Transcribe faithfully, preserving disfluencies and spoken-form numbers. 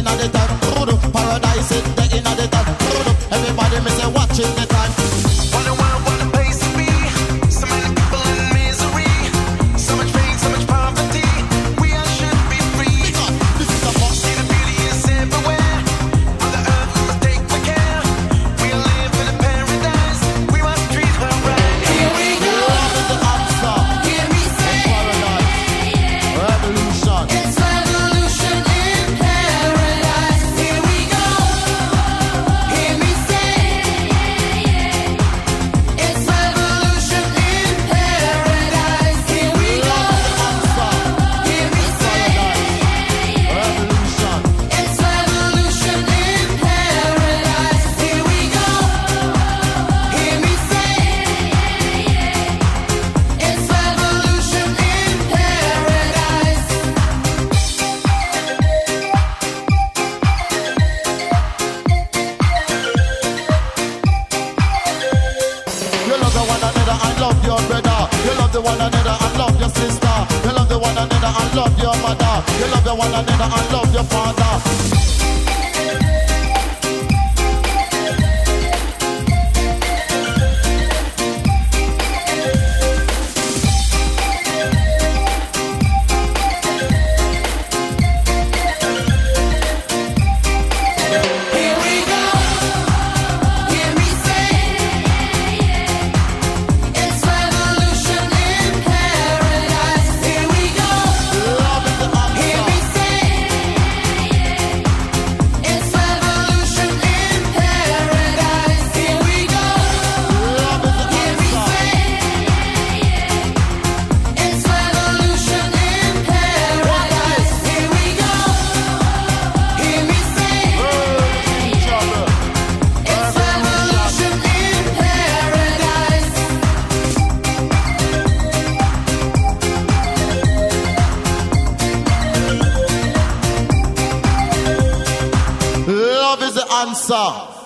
inna the time. Paradise is the inna the time. Everybody me say watching the time. Wanna, wanna, wanna place to be. So many people in misery. So much pain, so much poverty. We all should be free. This is a box. See the beauty is everywhere. On the earth we must take the care. We live in a paradise. We must treat her right. Here we go. Love is the answer. Hear me say, Paradise. Revolution. it's revolution in paradise. Here we go. Hear me say, it's revolution in paradise. Here we go. Hear me say, Revolution. it's revolution in paradise. Here we go. Hear me say, it's revolution in paradise. You love the one another and love your brother. You love the one another and love your sister. You love the one another and love your mother. You love the one another and love your father. Here we go. Hear me say, it's revolution in paradise. Here we go. Love is the Hear me answer. say, it's revolution in paradise. Here we go. Love is the Hear me answer. say, it's revolution in paradise. Here we go. Hear me say, it's revolution in paradise. Love is the answer.